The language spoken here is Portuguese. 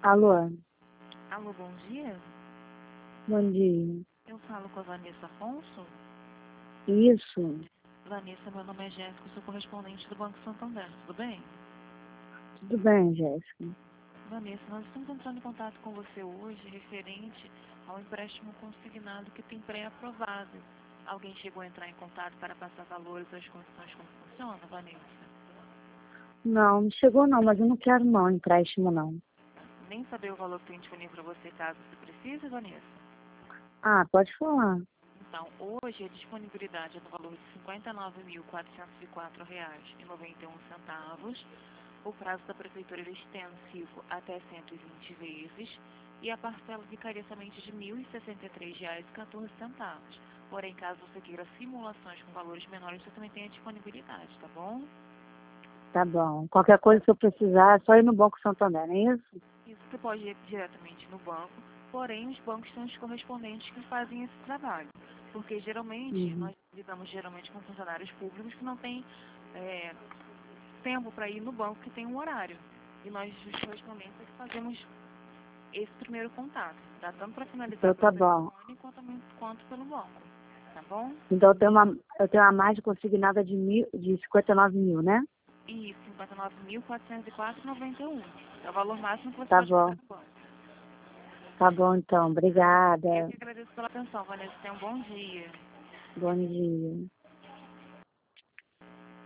Alô, Alô, bom dia. bom dia. Eu falo com a Vanessa Afonso. Isso, Vanessa, meu nome é Jéssica, sou correspondente do Banco Santander, tudo bem? tudo bem, Jéssica? Vanessa, nós estamos entrando em contato com você hoje referente ao empréstimo consignado que tem pré-aprovado. Alguém chegou a entrar em contato para passar valores ou as condições como funciona, Vanessa? Não chegou não, mas eu não quero não, empréstimo não. Nem saber o valor que tem disponível para você caso você precise, Vanessa? Ah, pode falar. Então, hoje a disponibilidade é no valor de R$ 59.404,91. O prazo da prefeitura é extensivo até 120 vezes e a parcela ficaria somente de R$ 1.063,14. Porém, caso você queira simulações com valores menores, você também tem a disponibilidade, tá bom? Tá bom. Qualquer coisa que eu precisar, é só ir no Banco Santander, não é isso? Isso você pode ir diretamente no banco, porém os bancos são os correspondentes que fazem esse trabalho. Porque geralmente, Uhum. nós lidamos geralmente com funcionários públicos que não têm tempo para ir no banco, que tem um horário. E nós, os correspondentes, é que fazemos esse primeiro contato. Dá tanto para finalizar Então pelo tá bom. telefone quanto pelo banco. Tá bom? Então eu tenho uma margem consignada de 59 mil, né? E 59.404,91. É o valor máximo que você Tá pode fazer bom. no banco. Tá bom então, Eu obrigada. que agradeço pela atenção, Vanessa. Tenha um bom dia. Bom dia.